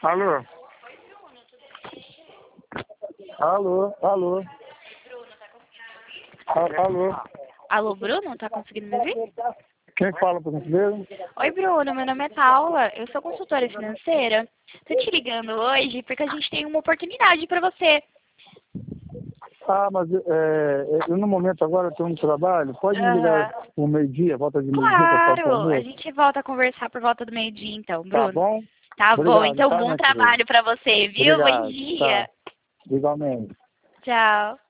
Alô? Alô? Alô? Alô? Alô, Bruno? Tá conseguindo me ouvir? Quem fala, por gentileza? Oi, Bruno. Meu nome é Paula. Eu sou consultora financeira. Tô te ligando hoje porque a gente tem uma oportunidade para você. Ah, mas eu no momento agora estou no trabalho. Pode me Aham. ligar por meio-dia, volta de meio-dia para falar com o Claro! A almoço? gente volta a conversar por volta do meio-dia, então, Tá Bruno. bom? Tá bom. Obrigado, Então, tá, bom minha querida? trabalho para você, viu? Bom Obrigado, dia. tá. Igualmente. Tchau.